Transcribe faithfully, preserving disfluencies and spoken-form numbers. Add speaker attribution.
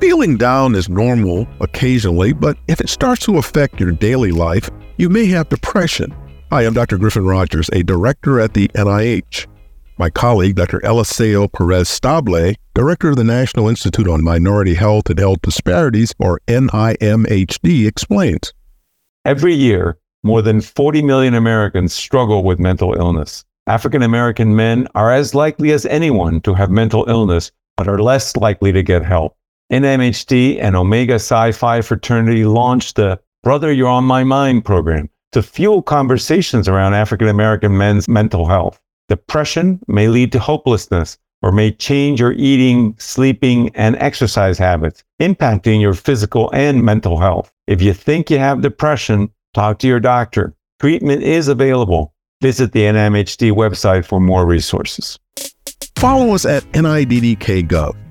Speaker 1: Feeling down is normal occasionally, but if it starts to affect your daily life, you may have depression. Hi, I'm Doctor Griffin Rogers, a director at the N I H. My colleague, Doctor Eliseo Perez-Stable, director of the National Institute on Minority Health and Health Disparities, or N I M H D, explains.
Speaker 2: Every year, more than forty million Americans struggle with mental illness. African American men are as likely as anyone to have mental illness, but are less likely to get help. N I M H D and Omega Psi Phi fraternity launched the Brother, You're on My Mind program to fuel conversations around African American men's mental health. Depression may lead to hopelessness or may change your eating, sleeping, and exercise habits, impacting your physical and mental health. If you think you have depression, talk to your doctor. Treatment is available. Visit the N I M H D website for more resources.
Speaker 1: Follow us at N I D D K dot gov.